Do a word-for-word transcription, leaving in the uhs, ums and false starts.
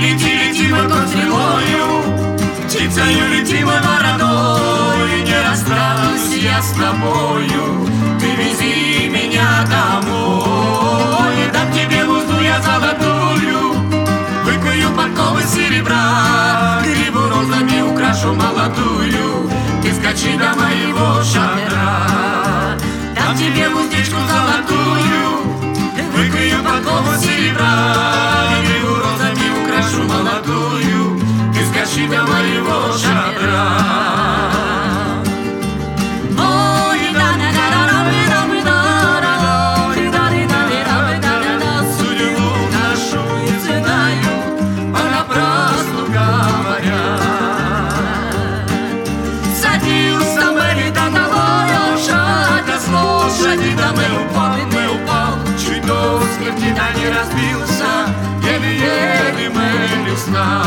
лети, лети, морковь стрелою, птицею лети, мой вороной. Не расстанусь я с тобою, ты вези меня домой. Дам тебе узду я золотую, выкую подковы серебра, гриву розами украшу молодую, ты скачи до моего шатра. Дам тебе уздечку золотую, выкую подкову серебра, гриву розами украшу молодую, ты скачи до моего шатра. Не разбился, еле-еле мы весна.